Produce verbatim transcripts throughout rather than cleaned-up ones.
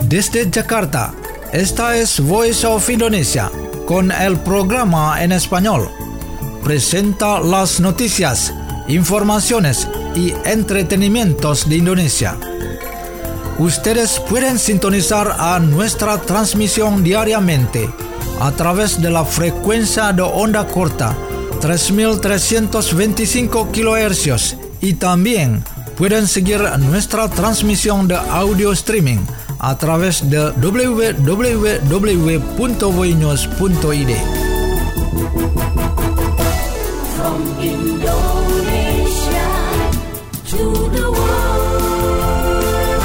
Desde Jakarta, esta es Voice of Indonesia, con el programa en español. Presenta las noticias, informaciones y entretenimientos de Indonesia. Ustedes pueden sintonizar a nuestra transmisión diariamente a través de la frecuencia de onda corta tres mil trescientos veinticinco kilohercios y también pueden seguir nuestra transmisión de audio streaming a través de doble u doble u doble u punto voinews punto i d. From Indonesia to the world.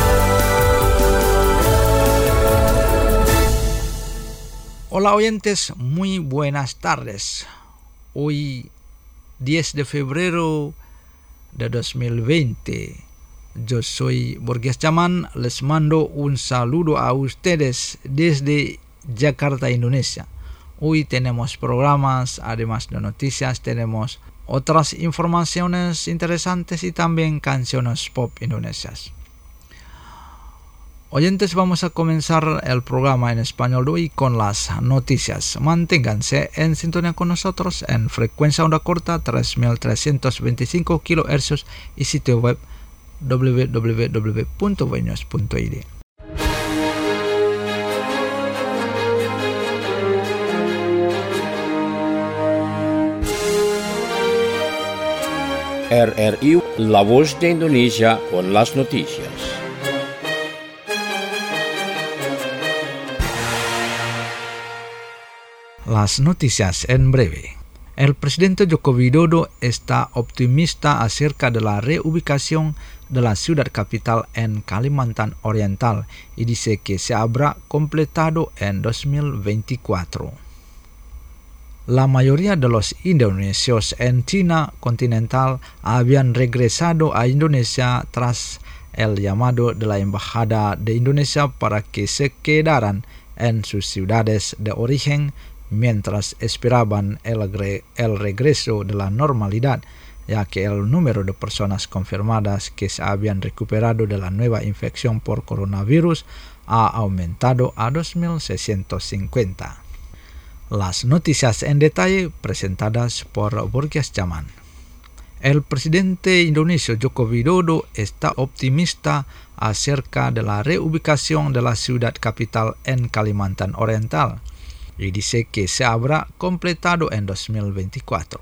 Hola oyentes, muy buenas tardes. Hoy diez de febrero de dos mil veinte. Yo soy Borges Chaman, les mando un saludo a ustedes desde Jakarta, Indonesia. Hoy tenemos programas, además de noticias, tenemos otras informaciones interesantes y también canciones pop indonesias. Oyentes, vamos a comenzar el programa en español de hoy con las noticias. Manténganse en sintonía con nosotros en frecuencia onda corta tres mil trescientos veinticinco kilohercios y sitio web doble u doble u doble u punto voinews punto i d. R R I, la voz de Indonesia con las noticias. Las noticias en breve. El presidente Joko Widodo está optimista acerca de la reubicación de la ciudad capital en Kalimantan Oriental y dice que se habrá completado en dos mil veinticuatro. La mayoría de los indonesios en China continental habían regresado a Indonesia tras el llamado de la Embajada de Indonesia para que se quedaran en sus ciudades de origen mientras esperaban el, gre- el regreso de la normalidad, ya que el número de personas confirmadas que se habían recuperado de la nueva infección por coronavirus ha aumentado a dos mil seiscientos cincuenta. Las noticias en detalle presentadas por Borges Chaman. El presidente indonesio Joko Widodo está optimista acerca de la reubicación de la ciudad capital en Kalimantan Oriental y dice que se habrá completado en dos mil veinticuatro.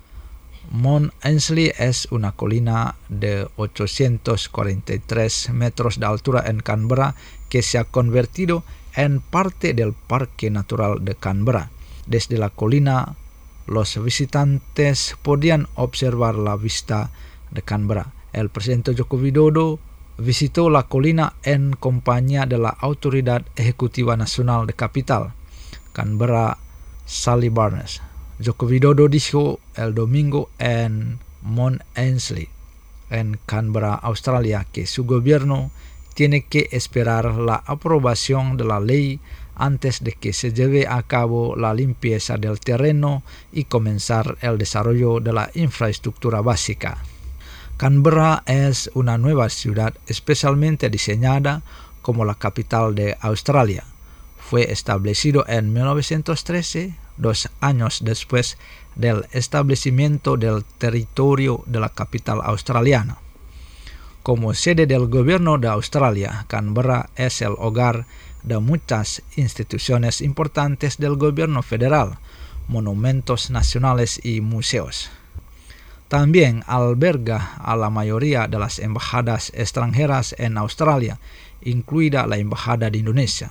Mount Ainslie es una colina de ochocientos cuarenta y tres metros de altura en Canberra que se ha convertido en parte del Parque Natural de Canberra. Desde la colina, los visitantes podían observar la vista de Canberra. El presidente Joko Widodo visitó la colina en compañía de la Autoridad Ejecutiva Nacional de Capital, Canberra, Sally Barnes. Joko Widodo dijo el domingo en Mount Ainslie, en Canberra, Australia, que su gobierno tiene que esperar la aprobación de la ley antes de que se lleve a cabo la limpieza del terreno y comenzar el desarrollo de la infraestructura básica. Canberra es una nueva ciudad especialmente diseñada como la capital de Australia. Fue establecido en mil novecientos trece, dos años después del establecimiento del territorio de la capital australiana. Como sede del gobierno de Australia, Canberra es el hogar de muchas instituciones importantes del gobierno federal, monumentos nacionales y museos. También alberga a la mayoría de las embajadas extranjeras en Australia, incluida la Embajada de Indonesia.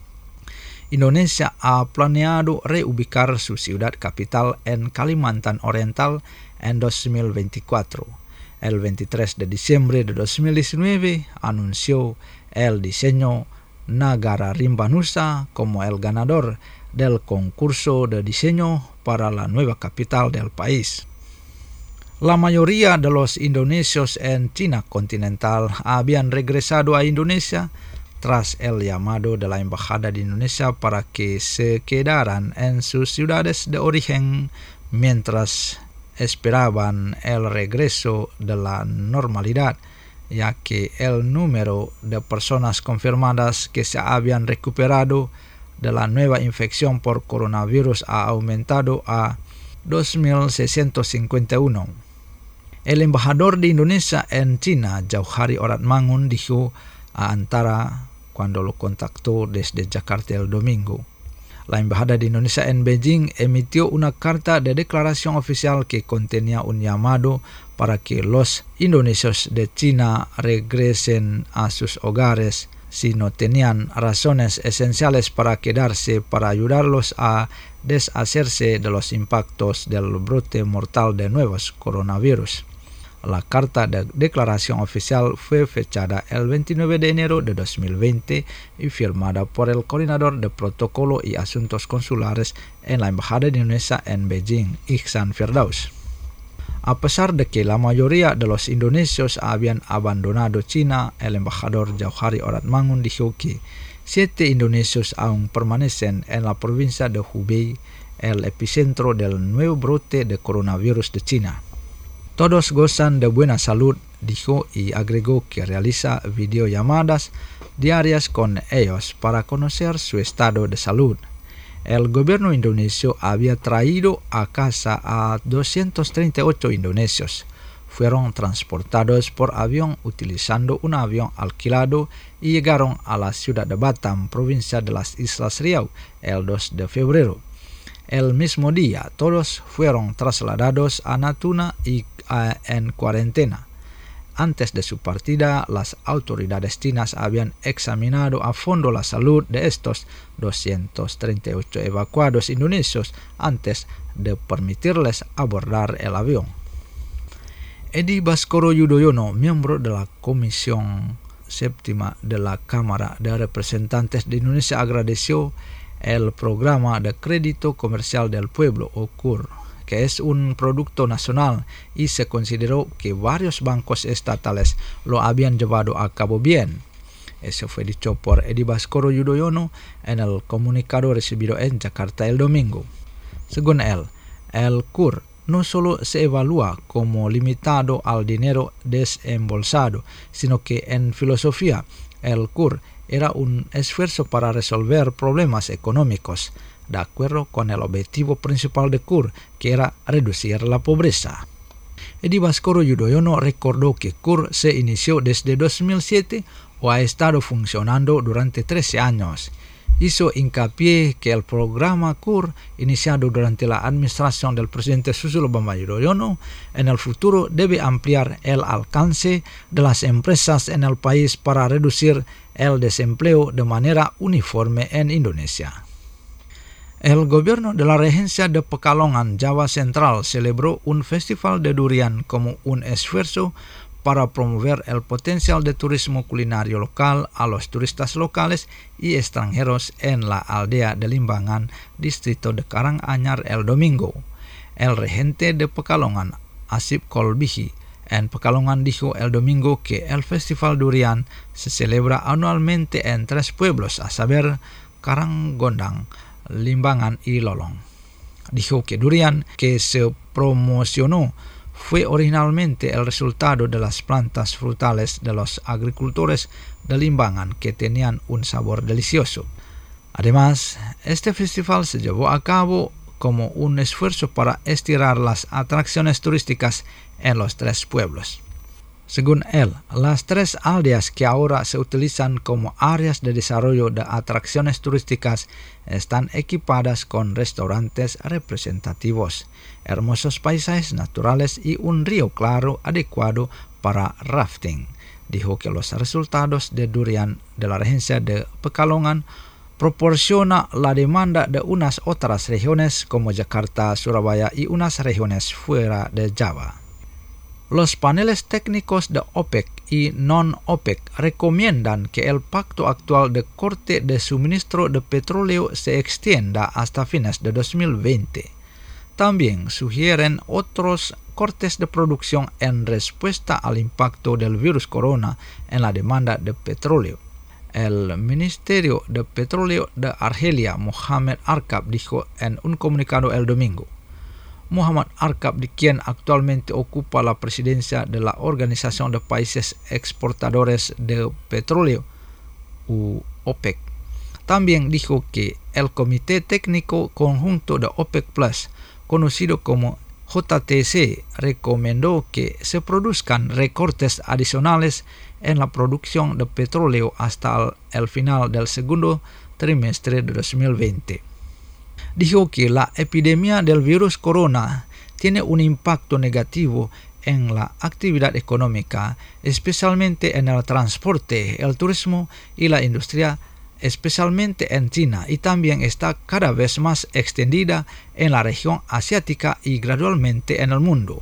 Indonesia ha planeado reubicar su ciudad capital en Kalimantan Oriental en dos mil veinticuatro. El veintitrés de diciembre de dos mil diecinueve anunció el diseño Nagara Rimba Nusa como el ganador del concurso de diseño para la nueva capital del país. La mayoría de los indonesios en China continental habían regresado a Indonesia tras el llamado de la Embajada de Indonesia para que se quedaran en sus ciudades de origen mientras esperaban el regreso de la normalidad, ya que el número de personas confirmadas que se habían recuperado de la nueva infección por coronavirus ha aumentado a dos mil seiscientos cincuenta y uno. El embajador de Indonesia en China, Jauhari Oratmangun, dijo a Antara cuando lo contactó desde Jakarta el domingo. La Embajada de Indonesia en Beijing emitió una carta de declaración oficial que contenía un llamado para que los indonesios de China regresen a sus hogares si no tenían razones esenciales para quedarse, para ayudarlos a deshacerse de los impactos del brote mortal de nuevos coronavirus. La carta de declaración oficial fue fechada el veintinueve de enero de dos mil veinte y firmada por el coordinador de protocolo y asuntos consulares en la Embajada de Indonesia en Beijing, Ihsan Firdaus. A pesar de que la mayoría de los indonesios habían abandonado China, el embajador Jauhari Oratmangun dijo que siete indonesios aún permanecen en la provincia de Hubei, el epicentro del nuevo brote de coronavirus de China. Todos gozan de buena salud, dijo, y agregó que realiza videollamadas diarias con ellos para conocer su estado de salud. El gobierno indonesio había traído a casa a doscientos treinta y ocho indonesios. Fueron transportados por avión utilizando un avión alquilado y llegaron a la ciudad de Batam, provincia de las Islas Riau, el dos de febrero. El mismo día, todos fueron trasladados a Natuna y a, en cuarentena. Antes de su partida, las autoridades chinas habían examinado a fondo la salud de estos doscientos treinta y ocho evacuados indonesios antes de permitirles abordar el avión. Edi Baskoro Yudhoyono, miembro de la Comisión Séptima de la Cámara de Representantes de Indonesia, agradeció el Programa de Crédito Comercial del Pueblo, o C U R, que es un producto nacional, y se consideró que varios bancos estatales lo habían llevado a cabo bien. Eso fue dicho por Edi Baskoro Yudhoyono en el comunicado recibido en Jakarta el domingo. Según él, el C U R no solo se evalúa como limitado al dinero desembolsado, sino que en filosofía el C U R era un esfuerzo para resolver problemas económicos, de acuerdo con el objetivo principal de C U R, que era reducir la pobreza. Edi Baskoro Yudhoyono recordó que C U R se inició desde dos mil siete o ha estado funcionando durante trece años. Hizo hincapié que el programa C U R, iniciado durante la administración del presidente Susilo Bambang Yudhoyono, en el futuro debe ampliar el alcance de las empresas en el país para reducir el desempleo de manera uniforme en Indonesia. El gobierno de la regencia de Pekalongan, Java Central, celebró un festival de durian como un esfuerzo para promover el potencial de turismo culinario local a los turistas locales y extranjeros en la aldea de Limbangan, distrito de Karanganyar, el domingo. El regente de Pekalongan, Asip Kolbihi, en Pekalongan dijo el domingo que el festival durian se celebra anualmente en tres pueblos, a saber, Karanggondang, Limbangan y Lolong. Dijo que durian que se promocionó fue originalmente el resultado de las plantas frutales de los agricultores de Limbangan, que tenían un sabor delicioso. Además, este festival se llevó a cabo como un esfuerzo para estirar las atracciones turísticas en los tres pueblos. Según él, las tres aldeas que ahora se utilizan como áreas de desarrollo de atracciones turísticas están equipadas con restaurantes representativos, hermosos paisajes naturales y un río claro adecuado para rafting. Dijo que los resultados de durian de la regencia de Pekalongan proporciona la demanda de unas otras regiones como Jakarta, Surabaya y unas regiones fuera de Java. Los paneles técnicos de OPEC y non-OPEC recomiendan que el pacto actual de corte de suministro de petróleo se extienda hasta fines de dos mil veinte. También sugieren otros cortes de producción en respuesta al impacto del virus corona en la demanda de petróleo. El Ministerio de Petróleo de Argelia, Mohamed Arkab, dijo en un comunicado el domingo: Muhammad Arkab, quien actualmente ocupa la presidencia de la Organización de Países Exportadores de Petróleo, u OPEC, también dijo que el Comité Técnico Conjunto de OPEC Plus, conocido como J T C, recomendó que se produzcan recortes adicionales en la producción de petróleo hasta el, el final del segundo trimestre de dos mil veinte. Dijo que la epidemia del virus corona tiene un impacto negativo en la actividad económica, especialmente en el transporte, el turismo y la industria, especialmente en China, y también está cada vez más extendida en la región asiática y gradualmente en el mundo.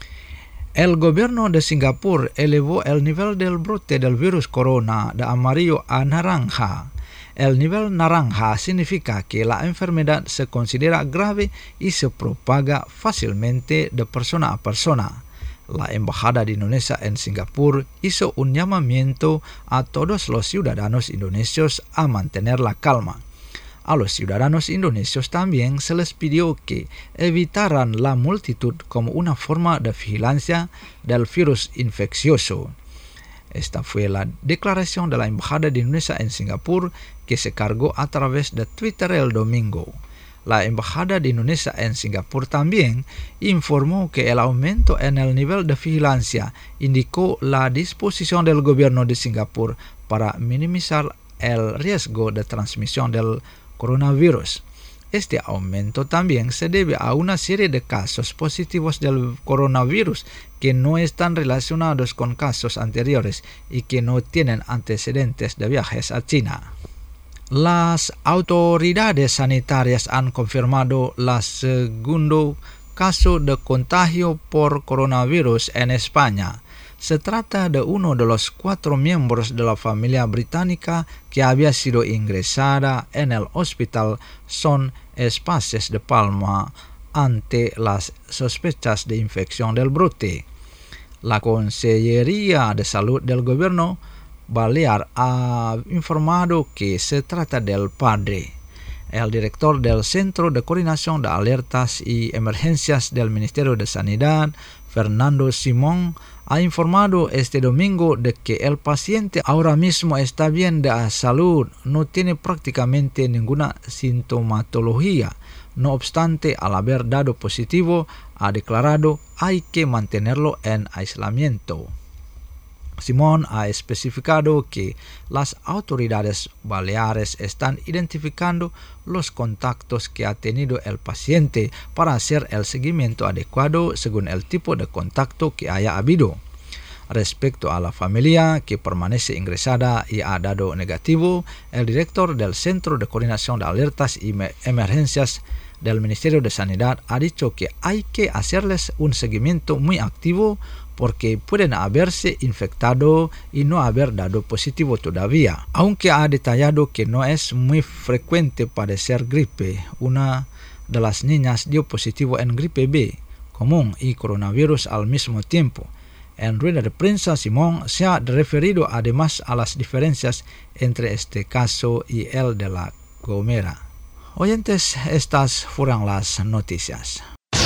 El gobierno de Singapur elevó el nivel del brote del virus corona de amarillo a naranja. El nivel naranja significa que la enfermedad se considera grave y se propaga fácilmente de persona a persona. La Embajada de Indonesia en Singapur hizo un llamamiento a todos los ciudadanos indonesios a mantener la calma. A los ciudadanos indonesios también se les pidió que evitaran la multitud como una forma de vigilancia del virus infeccioso. Esta fue la declaración de la Embajada de Indonesia en Singapur que se cargó a través de Twitter el domingo. La Embajada de Indonesia en Singapur también informó que el aumento en el nivel de vigilancia indicó la disposición del gobierno de Singapur para minimizar el riesgo de transmisión del coronavirus. Este aumento también se debe a una serie de casos positivos del coronavirus que no están relacionados con casos anteriores y que no tienen antecedentes de viajes a China. Las autoridades sanitarias han confirmado el segundo caso de contagio por coronavirus en España. Se trata de uno de los cuatro miembros de la familia británica que había sido ingresada en el hospital Son Espases de Palma ante las sospechas de infección del brote. La Consellería de Salud del Gobierno Balear ha informado que se trata del padre. El director del Centro de Coordinación de Alertas y Emergencias del Ministerio de Sanidad, Fernando Simón, ha informado este domingo de que el paciente ahora mismo está bien de salud, no tiene prácticamente ninguna sintomatología. No obstante, al haber dado positivo, ha declarado hay que mantenerlo en aislamiento. Simón ha especificado que las autoridades baleares están identificando los contactos que ha tenido el paciente para hacer el seguimiento adecuado según el tipo de contacto que haya habido. Respecto a la familia que permanece ingresada y ha dado negativo, el director del Centro de Coordinación de Alertas y Emergencias del Ministerio de Sanidad ha dicho que hay que hacerles un seguimiento muy activo porque pueden haberse infectado y no haber dado positivo todavía. Aunque ha detallado que no es muy frecuente padecer gripe, una de las niñas dio positivo en gripe B común y coronavirus al mismo tiempo. En rueda de prensa, Simón se ha referido además a las diferencias entre este caso y el de La Gomera. Oyentes, estas fueron las noticias.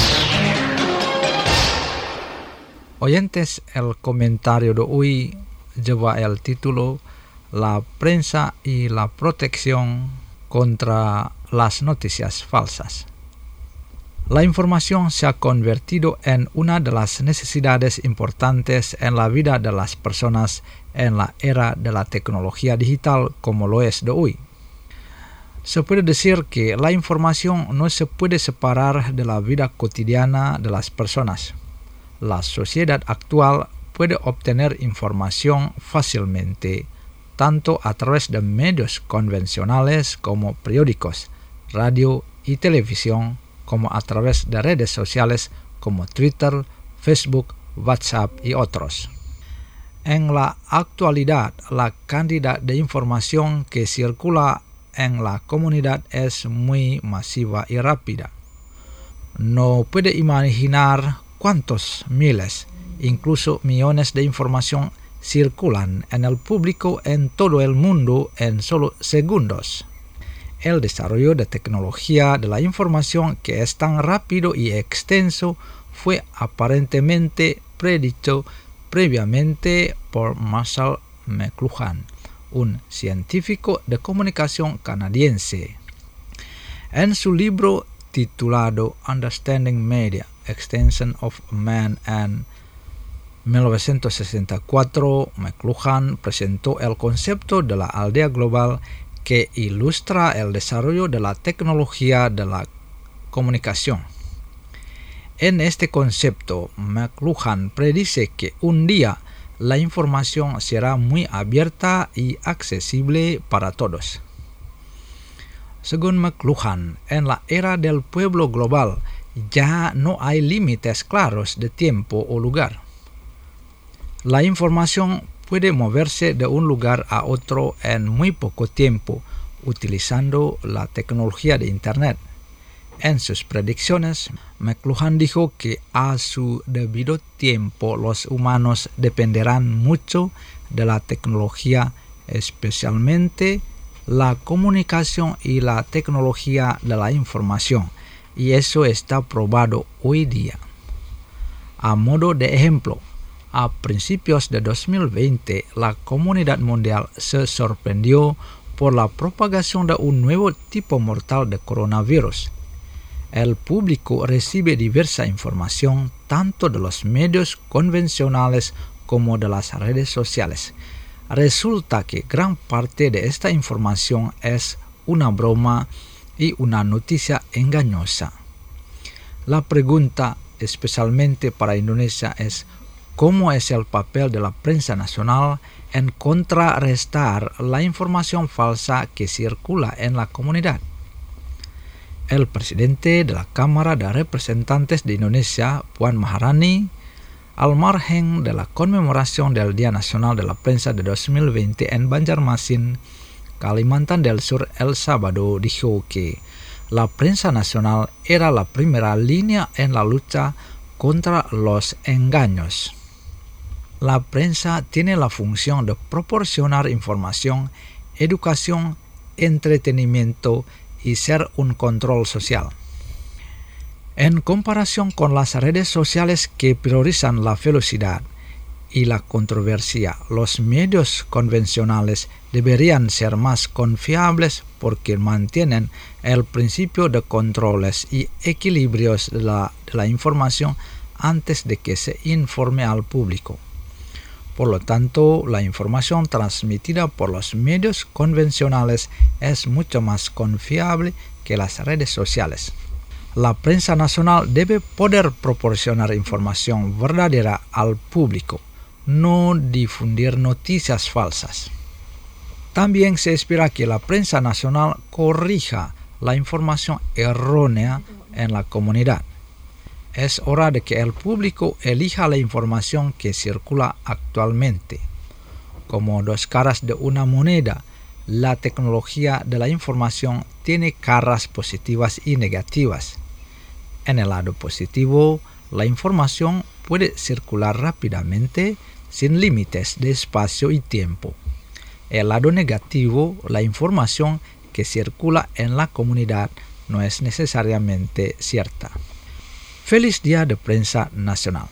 Oyentes, el comentario de hoy lleva el título La prensa y la protección contra las noticias falsas. La información se ha convertido en una de las necesidades importantes en la vida de las personas en la era de la tecnología digital como lo es de hoy. Se puede decir que la información no se puede separar de la vida cotidiana de las personas. La sociedad actual puede obtener información fácilmente, tanto a través de medios convencionales como periódicos, radio y televisión, como a través de redes sociales como Twitter, Facebook, WhatsApp y otros. En la actualidad, la cantidad de información que circula en la comunidad es muy masiva y rápida. No puede imaginar cuántos miles, incluso millones de información circulan en el público en todo el mundo en solo segundos. El desarrollo de tecnología de la información, que es tan rápido y extenso, fue aparentemente predicho previamente por Marshall McLuhan, un científico de comunicación canadiense. En su libro titulado Understanding Media, Extension of Man en mil novecientos sesenta y cuatro, McLuhan presentó el concepto de la aldea global, que ilustra el desarrollo de la tecnología de la comunicación. En este concepto, McLuhan predice que un día la información será muy abierta y accesible para todos. Según McLuhan, en la era del pueblo global ya no hay límites claros de tiempo o lugar. La información puede moverse de un lugar a otro en muy poco tiempo, utilizando la tecnología de Internet. En sus predicciones, McLuhan dijo que a su debido tiempo los humanos dependerán mucho de la tecnología, especialmente la comunicación y la tecnología de la información, y eso está probado hoy día. A modo de ejemplo, a principios de dos mil veinte, la comunidad mundial se sorprendió por la propagación de un nuevo tipo mortal de coronavirus. El público recibe diversa información tanto de los medios convencionales como de las redes sociales. Resulta que gran parte de esta información es una broma y una noticia engañosa. La pregunta, especialmente para Indonesia, es ¿cómo es el papel de la prensa nacional en contrarrestar la información falsa que circula en la comunidad? El presidente de la Cámara de Representantes de Indonesia, Puan Maharani, al margen de la conmemoración del Día Nacional de la Prensa de dos mil veinte en Banjarmasin, Kalimantan del Sur, el sábado, dijo que la prensa nacional era la primera línea en la lucha contra los engaños. La prensa tiene la función de proporcionar información, educación, entretenimiento y ser un control social. En comparación con las redes sociales que priorizan la velocidad y la controversia, los medios convencionales deberían ser más confiables porque mantienen el principio de controles y equilibrios de la, de la información antes de que se informe al público. Por lo tanto, la información transmitida por los medios convencionales es mucho más confiable que las redes sociales. La prensa nacional debe poder proporcionar información verdadera al público, no difundir noticias falsas. También se espera que la prensa nacional corrija la información errónea en la comunidad. Es hora de que el público elija la información que circula actualmente. Como dos caras de una moneda, la tecnología de la información tiene caras positivas y negativas. En el lado positivo, la información puede circular rápidamente sin límites de espacio y tiempo. El lado negativo, la información que circula en la comunidad no es necesariamente cierta. Feliz Día de Prensa Nacional.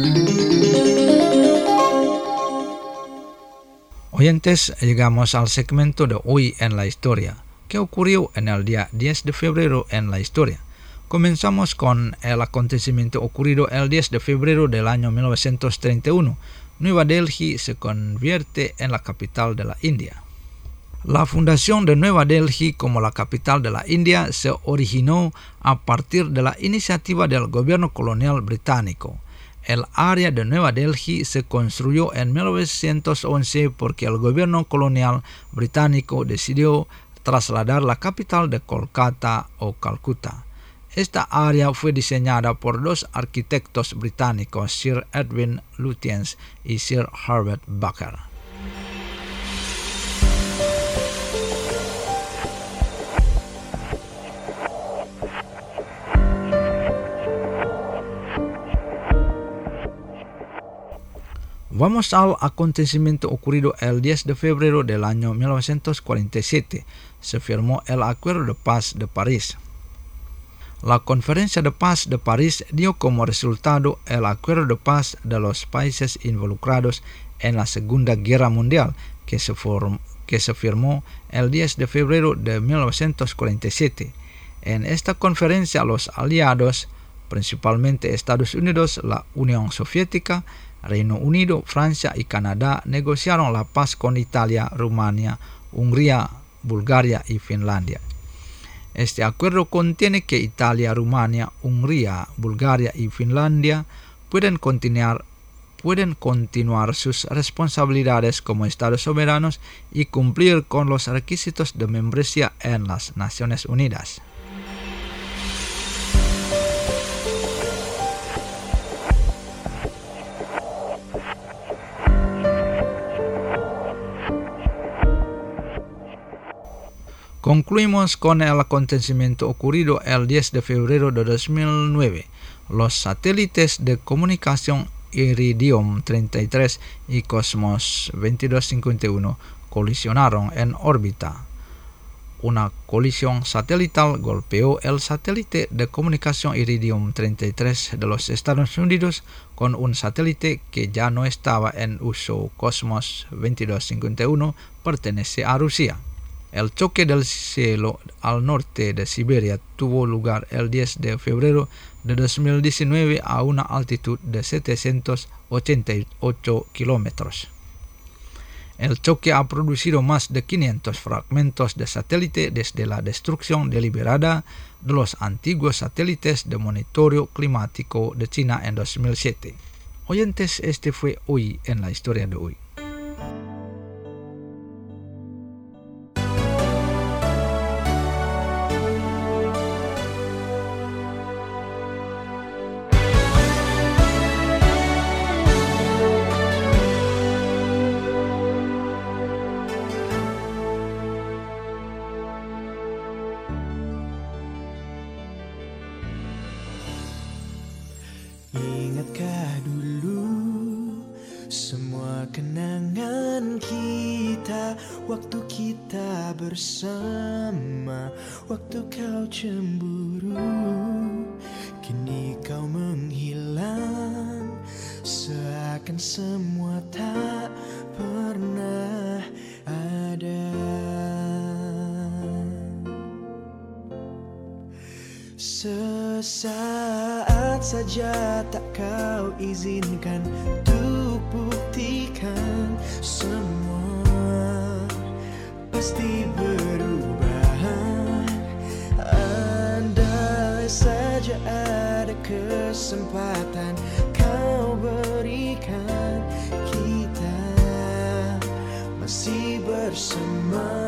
Oyentes, llegamos al segmento de hoy en la historia. ¿Qué ocurrió en el día diez de febrero en la historia? Comenzamos con el acontecimiento ocurrido el diez de febrero del año mil novecientos treinta y uno. Nueva Delhi se convierte en la capital de la India. La fundación de Nueva Delhi como la capital de la India se originó a partir de la iniciativa del gobierno colonial británico. El área de Nueva Delhi se construyó en mil novecientos once porque el gobierno colonial británico decidió trasladar la capital de Kolkata o Calcuta. Esta área fue diseñada por dos arquitectos británicos, Sir Edwin Lutyens y Sir Herbert Baker. Vamos al acontecimiento ocurrido el diez de febrero del año mil novecientos cuarenta y siete. Se firmó el Acuerdo de Paz de París. La Conferencia de Paz de París dio como resultado el Acuerdo de Paz de los países involucrados en la Segunda Guerra Mundial, que se, form- que se firmó el diez de febrero de mil novecientos cuarenta y siete. En esta conferencia los aliados, principalmente Estados Unidos, la Unión Soviética, Reino Unido, Francia y Canadá, negociaron la paz con Italia, Rumania, Hungría, Bulgaria y Finlandia. Este acuerdo contiene que Italia, Rumania, Hungría, Bulgaria y Finlandia pueden continuar, pueden continuar sus responsabilidades como estados soberanos y cumplir con los requisitos de membresía en las Naciones Unidas. Concluimos con el acontecimiento ocurrido el diez de febrero de dos mil nueve. Los satélites de comunicación Iridium treinta y tres y Cosmos veintidós cincuenta y uno colisionaron en órbita. Una colisión satelital golpeó el satélite de comunicación Iridium treinta y tres de los Estados Unidos con un satélite que ya no estaba en uso. Cosmos veintidós cincuenta y uno pertenece a Rusia. El choque del cielo al norte de Siberia tuvo lugar el diez de febrero de dos mil diecinueve a una altitud de setecientos ochenta y ocho kilómetros. El choque ha producido más de quinientos fragmentos de satélite desde la destrucción deliberada de los antiguos satélites de monitoreo climático de China en dos mil siete. Oyentes, este fue Hoy en la Historia de Hoy. Ingatkah dulu semua kenangan kita, waktu kita bersama, waktu kau cemburu, kini kau menghilang, seakan semua tak pernah ada. Sesaat saja tak kau izinkan untuk buktikan, semua pasti berubah. Andai saja ada kesempatan kau berikan, kita masih bersama.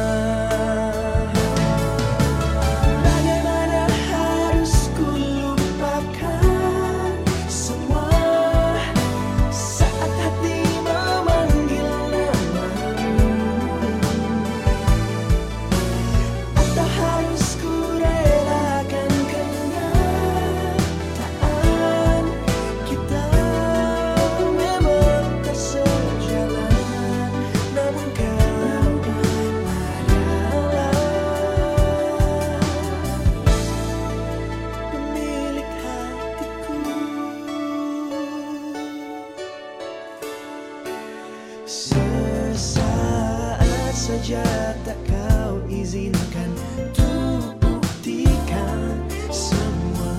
Sesaat saja tak kau izinkan untuk buktikan, semua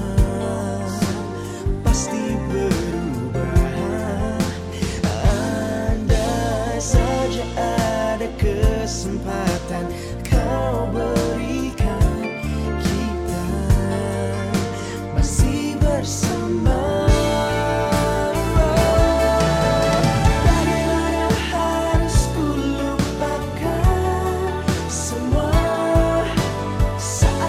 pasti berubah. Andai saja ada kesempatan kau berikan, kita masih bersama. Saat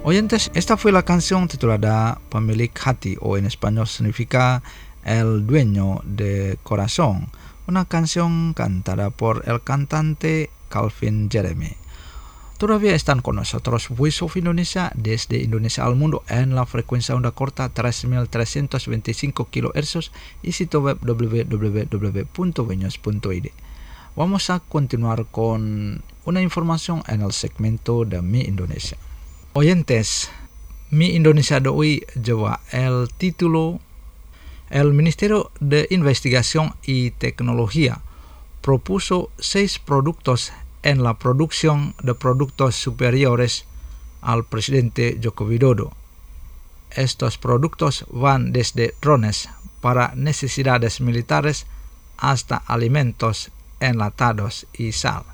Oyentes, esta fue la canción titulada Pemilik Hati, o en español significa El Dueño de Corazón, una canción cantada por el cantante Calvin Jeremy. Todavía están con nosotros Voice of Indonesia desde Indonesia al mundo en la frecuencia onda corta tres mil trescientos veinticinco kilohercios y sitio web w w w punto veños punto i d. Vamos a continuar con una información en el segmento de Mi Indonesia. Oyentes, Mi Indonesia de hoy lleva el título El Ministerio de Investigación y Tecnología propuso seis productos en la producción de productos superiores al presidente Joko Widodo. Estos productos van desde drones para necesidades militares hasta alimentos enlatados y sal.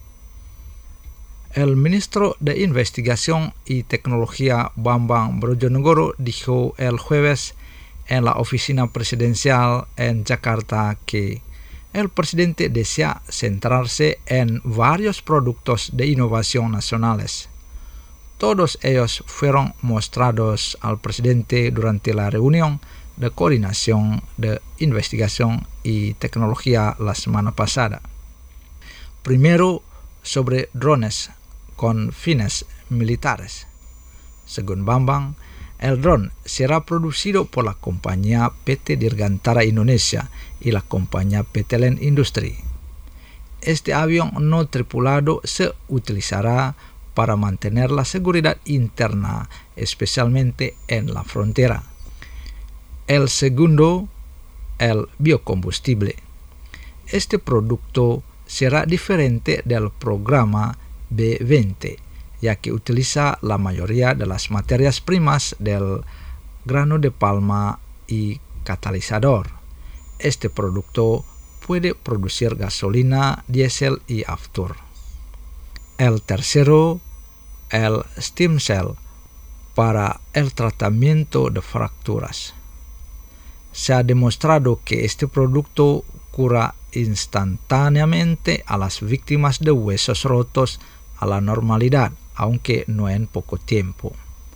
El ministro de Investigación y Tecnología Bambang Brojonegoro dijo el jueves en la oficina presidencial en Jakarta que el presidente desea centrarse en varios productos de innovación nacionales. Todos ellos fueron mostrados al presidente durante la reunión de coordinación de investigación y tecnología la semana pasada. Primero, sobre drones con fines militares. Según Bambang, el dron será producido por la compañía P T Dirgantara Indonesia y la compañía P T Land Industri. Este avión no tripulado se utilizará para mantener la seguridad interna, especialmente en la frontera. El segundo, el biocombustible. Este producto será diferente del programa B veinte, ya que utiliza la mayoría de las materias primas del grano de palma y catalizador. Este producto puede producir gasolina, diésel y aftur. El tercero, el stem cell para el tratamiento de fracturas. Se ha demostrado que este producto cura instantáneamente a las víctimas de huesos rotos a la normalidad, aunque no en poco tiempo.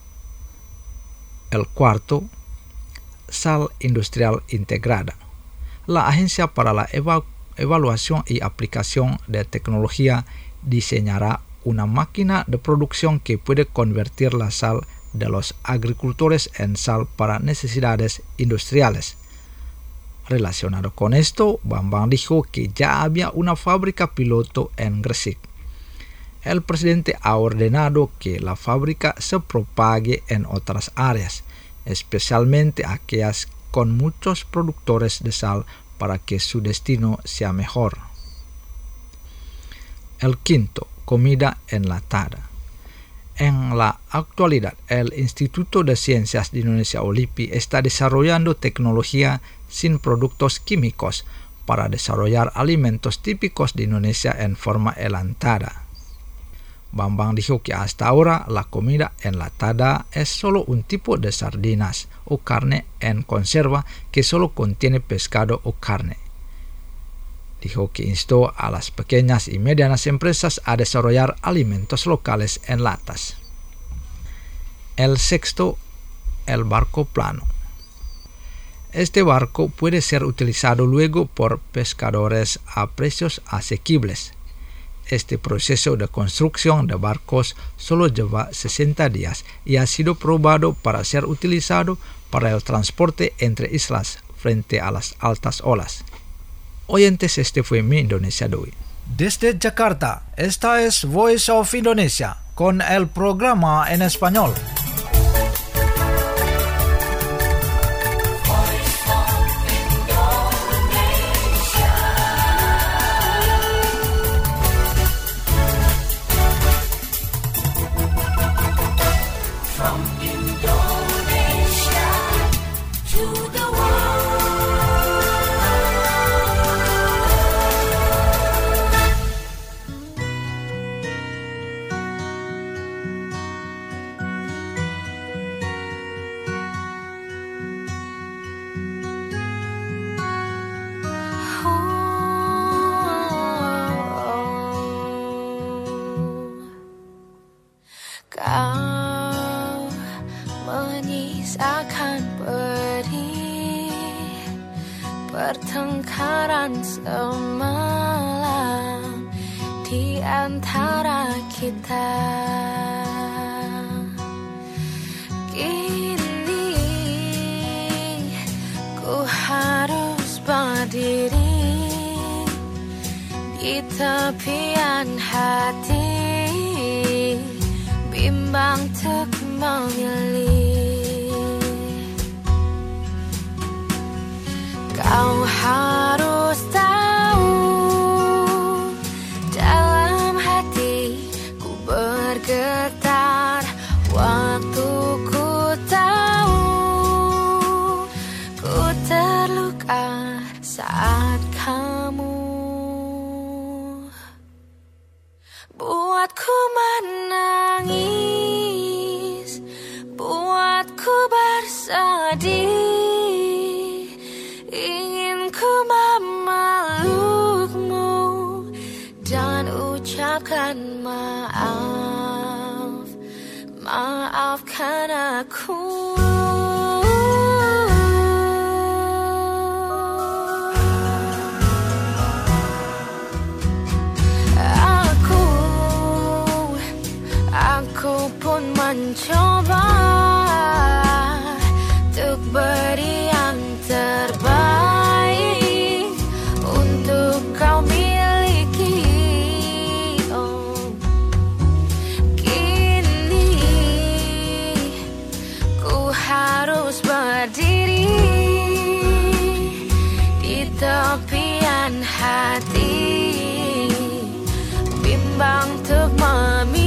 El cuarto, sal industrial integrada. La Agencia para la Eva- Evaluación y Aplicación de Tecnología diseñará una máquina de producción que puede convertir la sal de los agricultores en sal para necesidades industriales. Relacionado con esto, Bambang dijo que ya había una fábrica piloto en Gresik. El presidente ha ordenado que la fábrica se propague en otras áreas, especialmente aquellas con muchos productores de sal, para que su destino sea mejor. El quinto, comida enlatada. En la actualidad, el Instituto de Ciencias de Indonesia o L I P I está desarrollando tecnología sin productos químicos para desarrollar alimentos típicos de Indonesia en forma enlatada. Bambang dijo que hasta ahora la comida enlatada es solo un tipo de sardinas o carne en conserva que solo contiene pescado o carne. Dijo que instó a las pequeñas y medianas empresas a desarrollar alimentos locales en latas. El sexto, el barco plano. Este barco puede ser utilizado luego por pescadores a precios asequibles. Este proceso de construcción de barcos solo lleva sesenta días y ha sido probado para ser utilizado para el transporte entre islas frente a las altas olas. Oyentes, este fue Mi Indonesia de hoy. Desde Jakarta, esta es Voice of Indonesia con el programa en español. Kau pertengkaran semalam di antara kita. Kini ku harus berdiri di tepian hati, bimbang untuk memilih. Kau harus tahu, dalam hati ku bergetar waktu ku tahu ku terluka saat kamu buatku menangis, buatku bersedih, ingin ku memelukmu dan ucapkan maaf, maafkan aku. Aku pun mencoba untuk beri yang terbaik untuk kau miliki. Oh, kini ku harus berdiri di tepian hati, bimbang untuk memilih.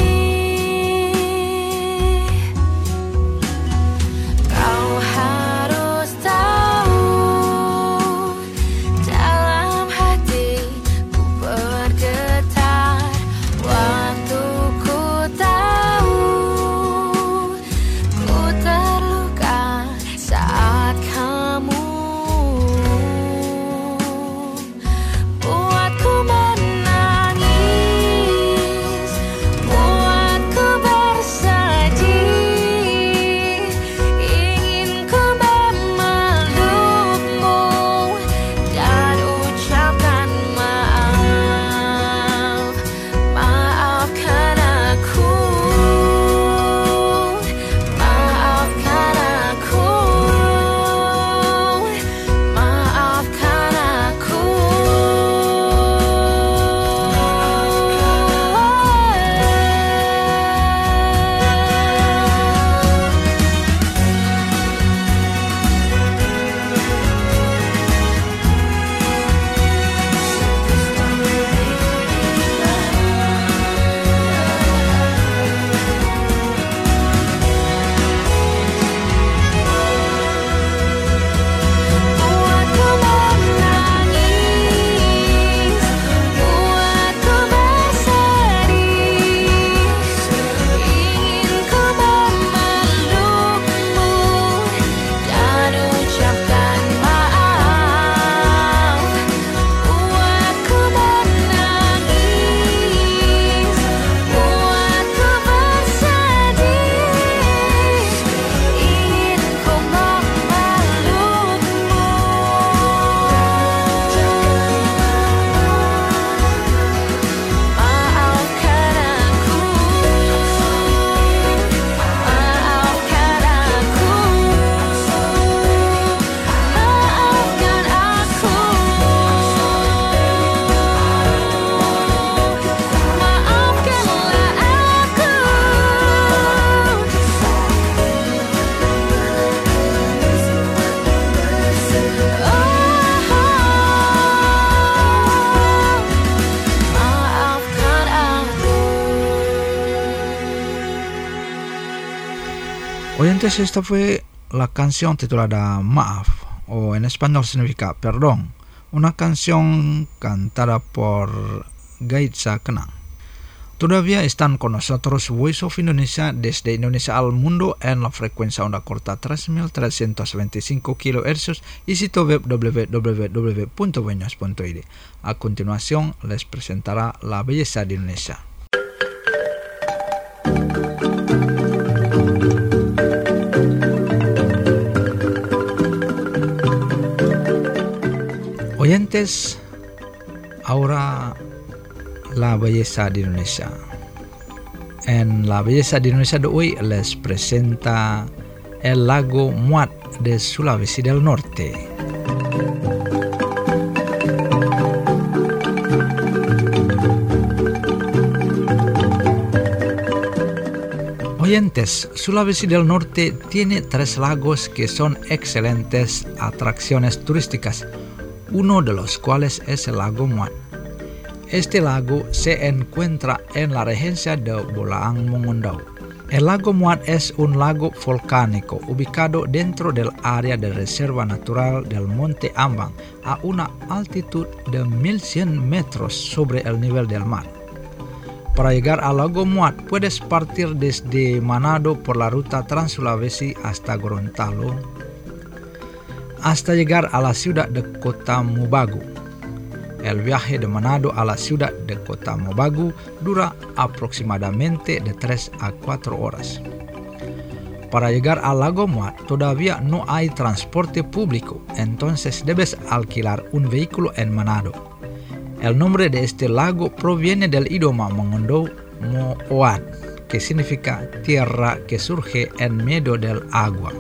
Oyentes, esta fue la canción titulada Maaf, o en español significa perdón, una canción cantada por Gaitza Kenang. Todavía están con nosotros Voice of Indonesia desde Indonesia al mundo en la frecuencia onda corta tres mil trescientos veinticinco kilohercios y sitio web w w w punto buenas punto i d. A continuación les presentará la belleza de Indonesia. oyentes, ahora la belleza de Indonesia. En la belleza de Indonesia de hoy les presenta el lago Muat de Sulawesi del Norte. Oyentes, Sulawesi del Norte tiene tres lagos que son excelentes atracciones turísticas, uno de los cuales es el lago Muat. Este lago se encuentra en la regencia de Bolaang Mongondo. El lago Muat es un lago volcánico ubicado dentro del área de reserva natural del Monte Ambang a una altitud de mil cien metros sobre el nivel del mar. Para llegar al lago Muat puedes partir desde Manado por la ruta Trans-Sulawesi hasta Gorontalo, hasta llegar a la ciudad de Kota Mobagu. El viaje de Manado a la ciudad de Kota Mobagu dura aproximadamente de tres a cuatro horas. Para llegar al lago Muat todavía no hay transporte público, entonces debes alquilar un vehículo en Manado. El nombre de este lago proviene del idioma Mongondo Mo'oat, que significa tierra que surge en medio del agua.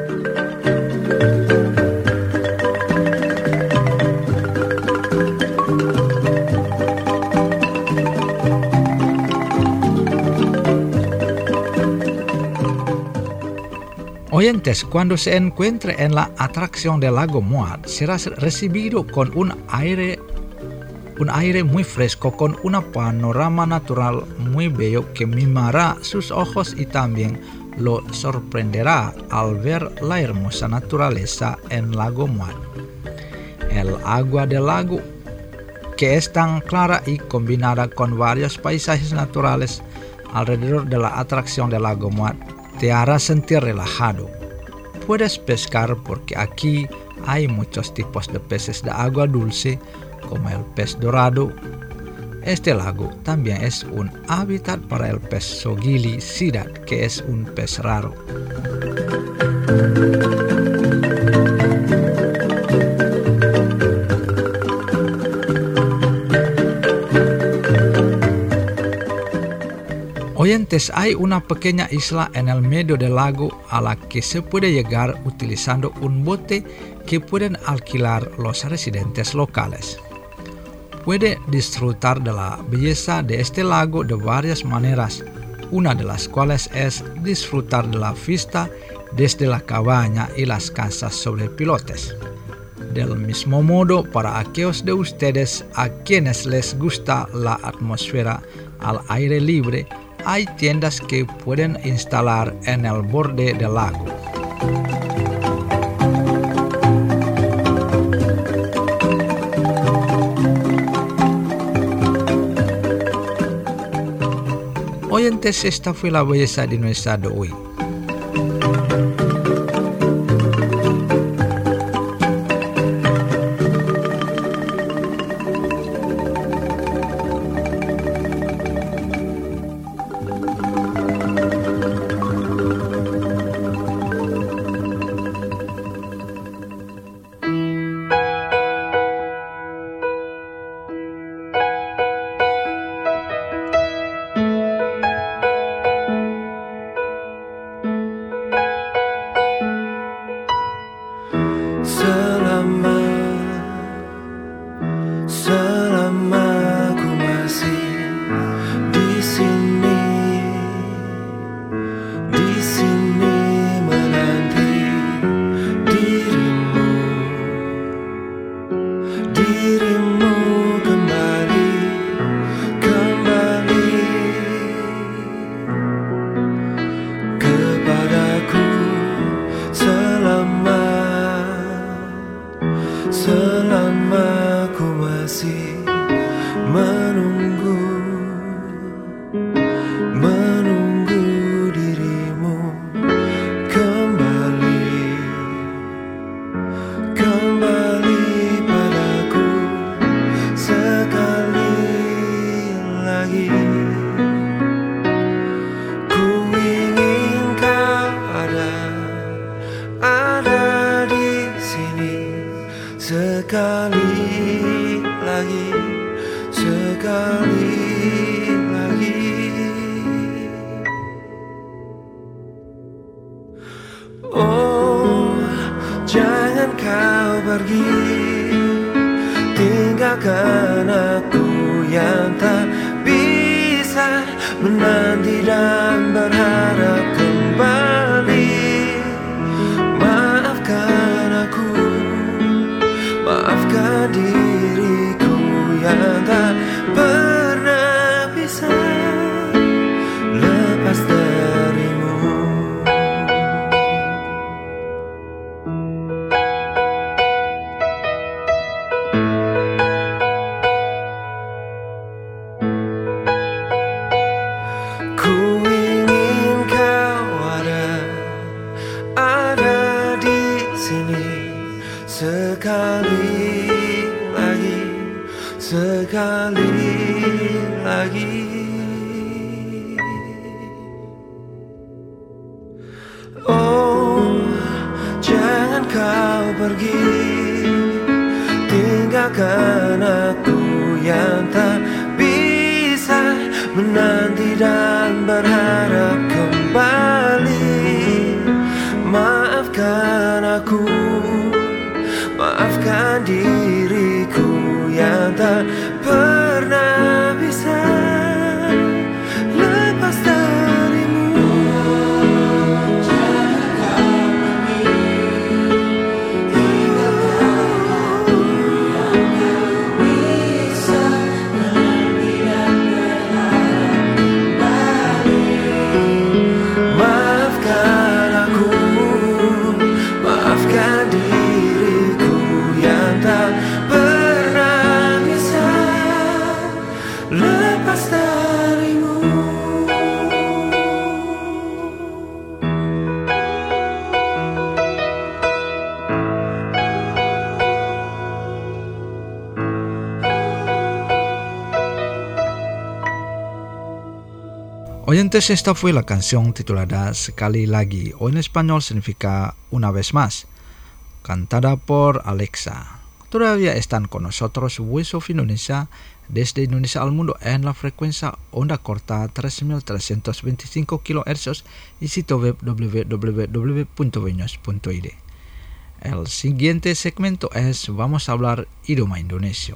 Oyentes, cuando se encuentre en la atracción del lago Muat, serás recibido con un aire Un aire muy fresco con un panorama natural muy bello que mimará sus ojos y también lo sorprenderá al ver la hermosa naturaleza en lago Muat. El agua del lago, que es tan clara y combinada con varios paisajes naturales alrededor de la atracción del lago Muat, te hará sentir relajado. Puedes pescar porque aquí hay muchos tipos de peces de agua dulce, como el pez dorado. Este lago también es un hábitat para el pez Sogili Sidat, que es un pez raro. Oyentes, hay una pequeña isla en el medio del lago a la que se puede llegar utilizando un bote que pueden alquilar los residentes locales. Puede disfrutar de la belleza de este lago de varias maneras, una de las cuales es disfrutar de la vista desde la cabaña y las casas sobre pilotes. Del mismo modo, para aquellos de ustedes a quienes les gusta la atmósfera al aire libre, hay tiendas que pueden instalar en el borde del lago. Oyentes, esta fue la belleza de Indonesia de hoy. Selama ku masih di sini, pergi, tinggalkan aku yang tak bisa menanti dan berharap kembali. Maafkan aku, maafkan diriku yang tak pernah bisa lepas darimu. Ku ingin kau ada, ada di sini sekali lagi, sekali lagi. Oh, jangan kau pergi, tinggalkan aku yang tak bisa menanti dan berharap kembali. Maafkan aku, maafkan diriku yang tak pernah bisa lepas darimu. Maafkan aku, maafkan diriku yang tak pernah bisa lepas darimu. Oyentes, esta fue la canción titulada Sekali Lagi, o en español significa Una Vez Más, cantada por Alexa. Todavía están con nosotros Voice of Indonesia desde Indonesia al mundo en la frecuencia onda corta tres mil trescientos veinticinco kilohercios y sitio web w w w punto viños punto i d. El siguiente segmento es Vamos a hablar idioma Indonesia.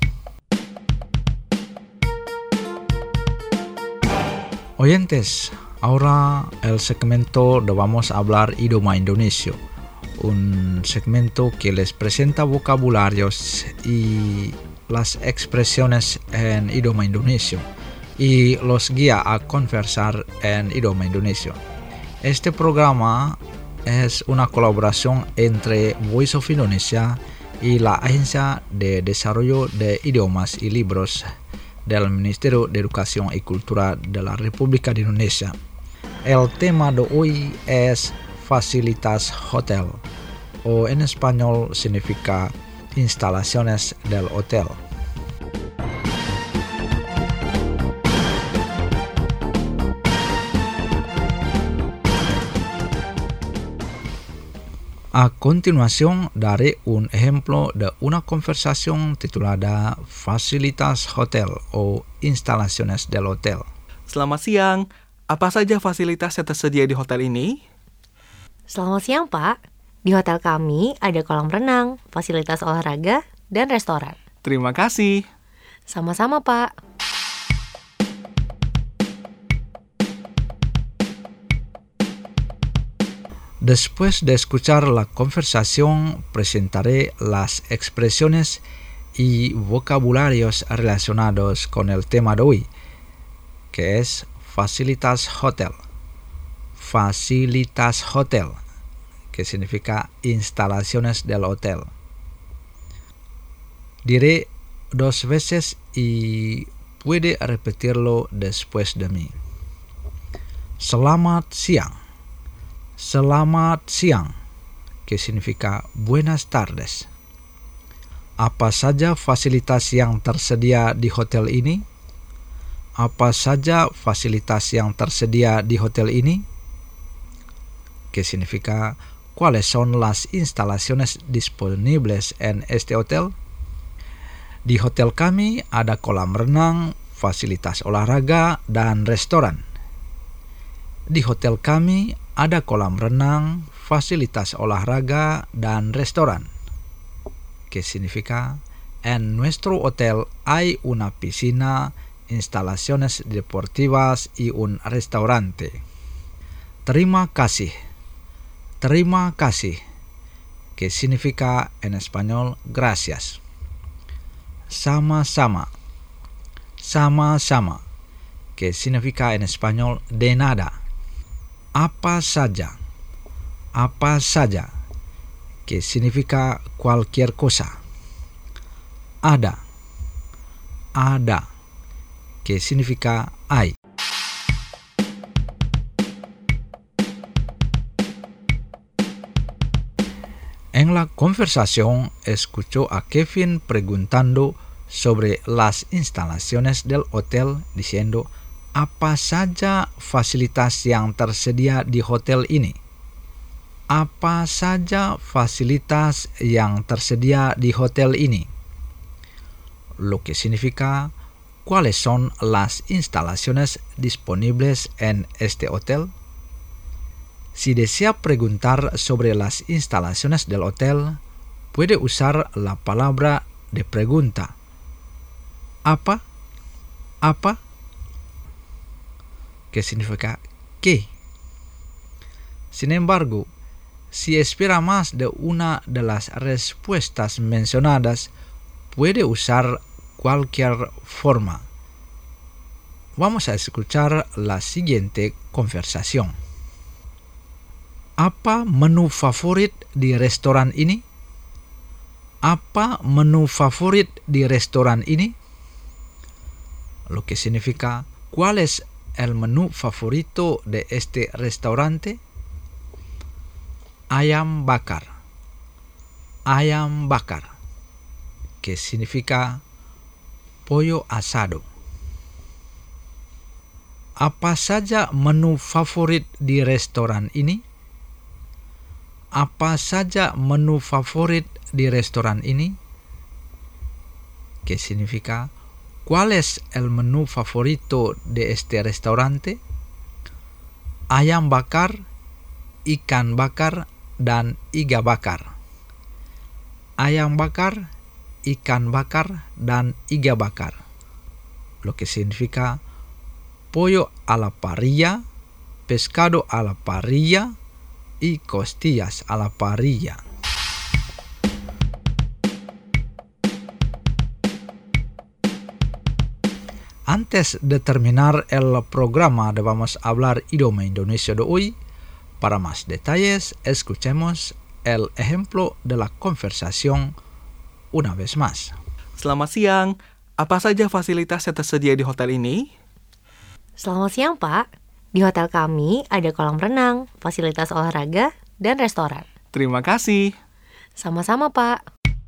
Oyentes, ahora el segmento de Vamos a hablar idioma Indonesia, un segmento que les presenta vocabularios y las expresiones en idioma indonesio y los guía a conversar en idioma indonesio. Este programa es una colaboración entre Voice of Indonesia y la Agencia de Desarrollo de Idiomas y Libros del Ministerio de Educación y Cultura de la República de Indonesia. El tema de hoy es Fasilitas Hotel, o en español significa instalaciones del hotel. A continuación daré un ejemplo de una conversación titulada Fasilitas Hotel o Instalaciones del Hotel. Selamat siang, apa saja fasilitas yang tersedia di hotel ini? Selamat siang, Pak. Di hotel kami ada kolam renang, fasilitas olahraga, dan restoran. Terima kasih. Sama-sama, Pak. Después de escuchar la conversación, presentaré las expresiones y vocabularios relacionados con el tema de hoy, que es Fasilitas Hotel. Fasilitas Hotel, que significa instalaciones del hotel. Diré dos veces y puede repetirlo después de mí. Selamat siang. Selamat siang, que significa buenas tardes. Apa saja fasilitas yang tersedia di hotel ini? Apa saja fasilitas yang tersedia di hotel ini? Que significa ¿cuáles son las instalaciones disponibles en este hotel? Di hotel kami ada kolam renang, fasilitas olahraga, dan restoran. Di hotel kami ada kolam renang, fasilitas olahraga, dan restoran. que significa en nuestro hotel hay una piscina, instalaciones deportivas y un restaurante. Terima kasih. Terima kasih, que significa en español gracias. Sama-sama. Sama-sama, que significa en español de nada. Apa saja. Apa saja, que significa cualquier cosa. Ada. Ada, que significa hay. En la conversación escuchó a Kevin preguntando sobre las instalaciones del hotel diciendo apa saja fasilitas yang tersedia di hotel ini. Apa saja fasilitas yang tersedia di hotel ini. Lo que significa ¿cuáles son las instalaciones disponibles en este hotel? Si desea preguntar sobre las instalaciones del hotel, puede usar la palabra de pregunta. ¿Apa? ¿Apa? Que significa ¿qué? Sin embargo, si espera más de una de las respuestas mencionadas, puede usar cualquier forma. Vamos a escuchar la siguiente conversación. Apa menu favorit di restoran ini? Apa menu favorit di restoran ini? Lo que significa ¿cuál es el menú favorito de este restaurante? Ayam bakar. Ayam bakar, que significa pollo asado. Apa saja menu favorit di restoran ini? Apa saja menu favorit di restoran ini? Que significa ¿cuál es el menú favorito de este restaurante? Ayam bakar, ikan bakar, dan iga bakar. Ayam bakar, ikan bakar, dan iga bakar. Lo que significa pollo a la parrilla, pescado a la parrilla, y costillas a la parrilla. Antes de terminar el programa de Vamos a Hablar Idioma Indonesia de hoy, para más detalles, escuchemos el ejemplo de la conversación una vez más. Selamat siang. Apa saja fasilitas yang tersedia di hotel ini? Selamat siang, Pak. Di hotel kami ada kolam renang, fasilitas olahraga, dan restoran. Terima kasih. Sama-sama, Pak.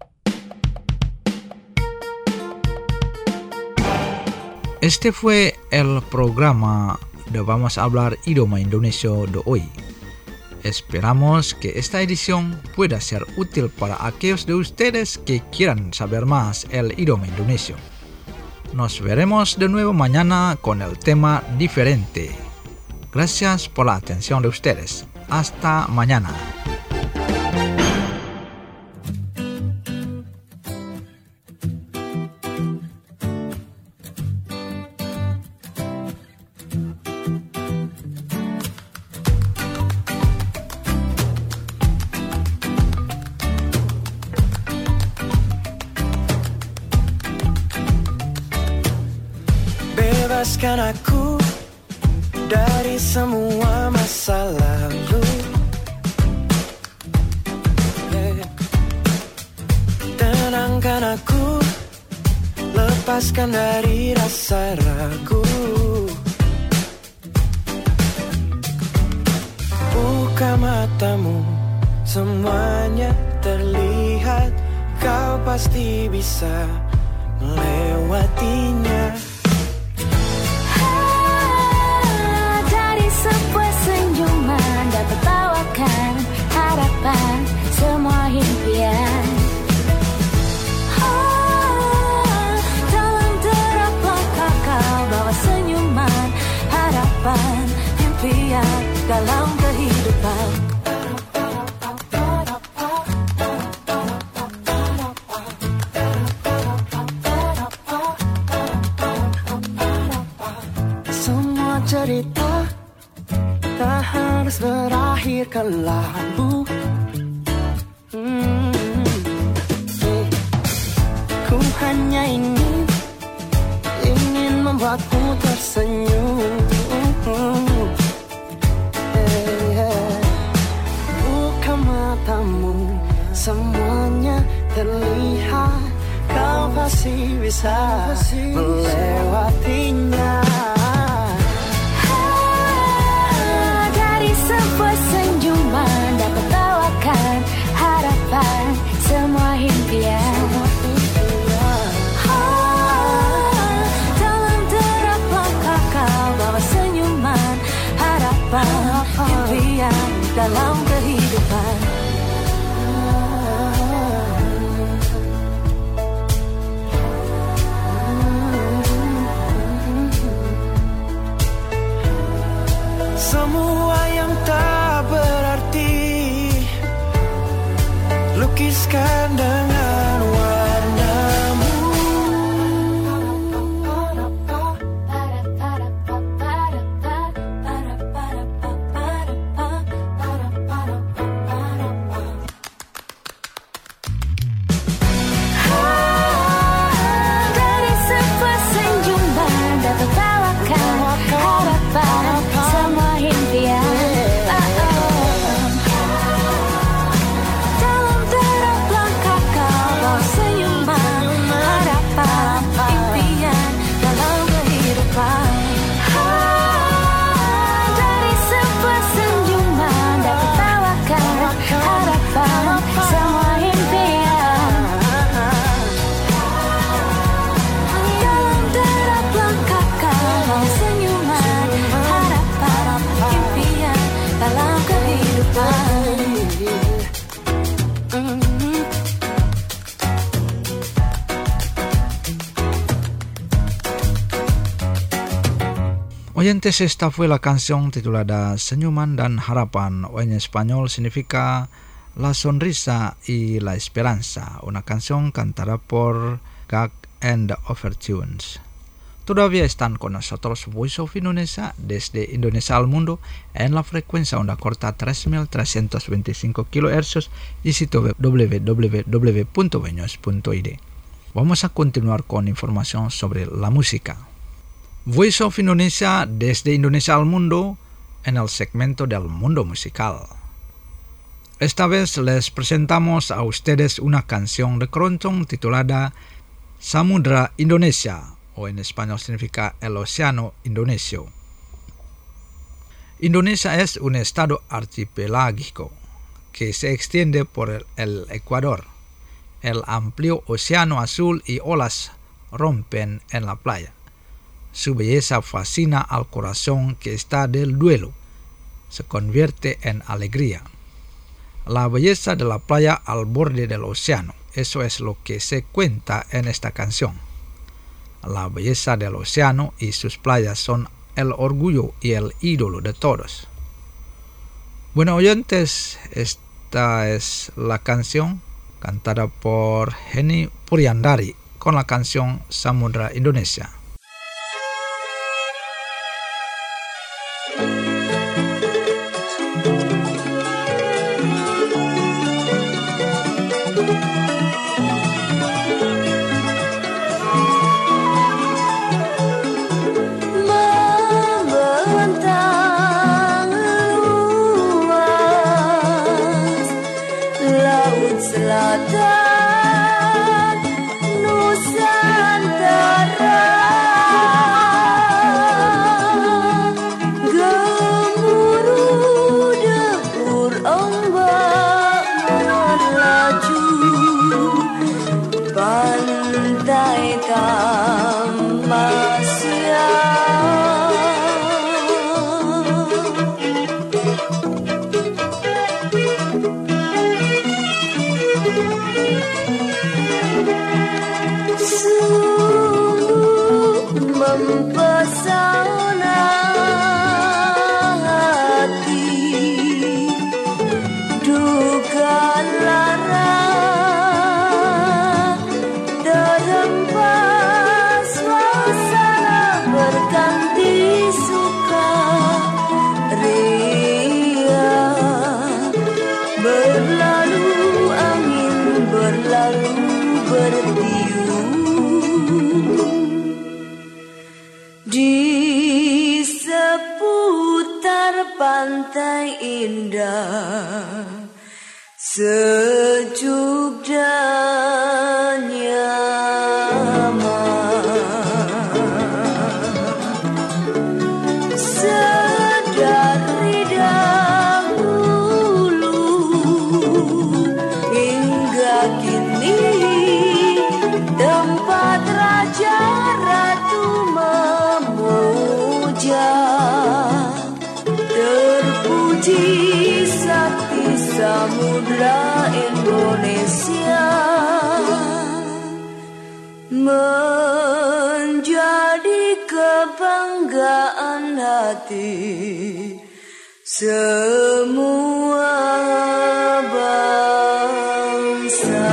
Este fue el programa de Vamos a Hablar Idioma Indonesia de hoy. Esperamos que esta edición pueda ser útil para aquellos de ustedes que quieran saber más el idioma indonesio. Nos veremos de nuevo mañana con el tema diferente. Gracias por la atención de ustedes. Hasta mañana. Bebaskan aku dari semua masa lalu. Tenangkan aku, lepaskan dari rasa ragu. Buka matamu, semuanya terlihat. Kau pasti bisa melewatinya. Tertawakan harapan semua impian. Oh, dalam derapakah kau bawa senyuman harapan impian dalam kehidupan. tak harus berakhir ke lalu. Hmm. Ku hanya ingin, ingin membuatmu tersenyum. Hey, hey. Buka matamu, semuanya terlihat. Kau pasti bisa melewatinya. Dari sebuah senyuman dapat tawakan harapan, semua impian. Dalam derap langkah kau bawa senyuman, harapan, impian dalam kehidupan. Semua yang tak berarti lukiskan dengan warnamu. Dari sebuah senyuman dapat tawakan harapan, semua impian. Dalam derap langkah kau bawa senyuman, harapan, impian dalam kehidupan. Dari sebuah senyuman dapat tawakan harapan, semua impian. Dalam derap langkah kau bawa senyuman, harapan, impian dalam kehidupan. Oyentes, esta fue la canción titulada Senyuman dan Harapan, o en español significa La Sonrisa y la Esperanza, una canción cantada por Gag and the Overtunes. Todavía están con nosotros Voice of Indonesia desde Indonesia al mundo en la frecuencia onda corta tres mil trescientos veinticinco kilohercios y sitio web w w w punto beños punto i d. Vamos a continuar con información sobre la música. Voice of Indonesia desde Indonesia al mundo en el segmento del mundo musical. Esta vez les presentamos a ustedes una canción de keroncong titulada Samudra Indonesia, o en español significa el océano indonesio. Indonesia es un estado archipelágico que se extiende por el, el Ecuador. El amplio océano azul y olas rompen en la playa. Su belleza fascina al corazón que está del duelo. Se convierte en alegría. La belleza de la playa al borde del océano, eso es lo que se cuenta en esta canción. La belleza del océano y sus playas son el orgullo y el ídolo de todos. Bueno, oyentes, esta es la canción cantada por Henny Puriandari con la canción Samudra Indonesia. Membentang luas laut selatan Nusantara. pantai indah, sejuk dan nyaman. Sedari dahulu hingga kini, tempat raja ratu memuja, terpuji sakti samudra Indonesia, menjadi kebanggaan hati semua bangsa.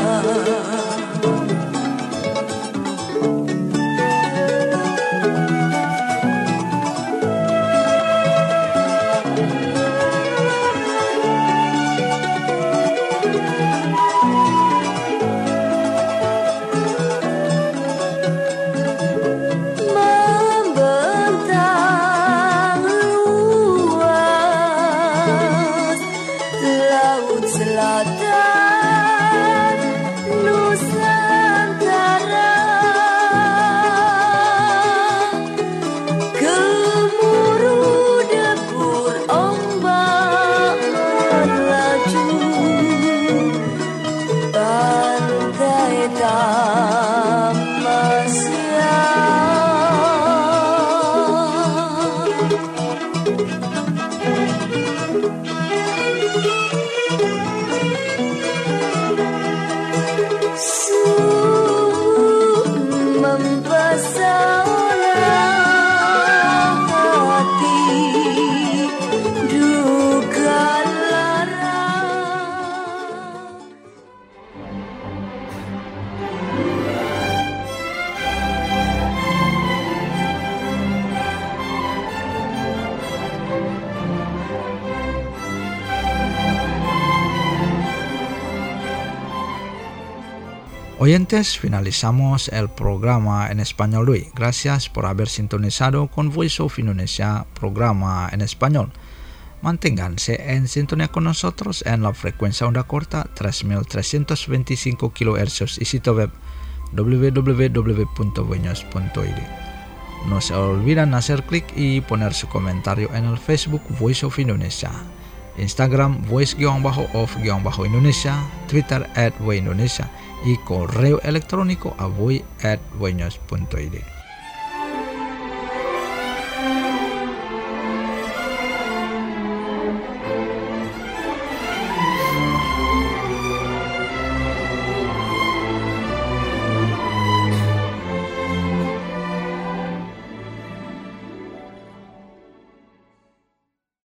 Oyentes, finalizamos el programa en español de hoy. Gracias por haber sintonizado con Voice of Indonesia, programa en español. Manténganse en sintonía con nosotros en la frecuencia onda corta tres mil trescientos veinticinco kilohercios y sitio web w w w punto voinews punto i d. No se olviden hacer clic y poner su comentario en el Facebook Voice of Indonesia, Instagram voice-of-indonesia, Twitter at voindonesia y correo electrónico a voi at voinews punto i d.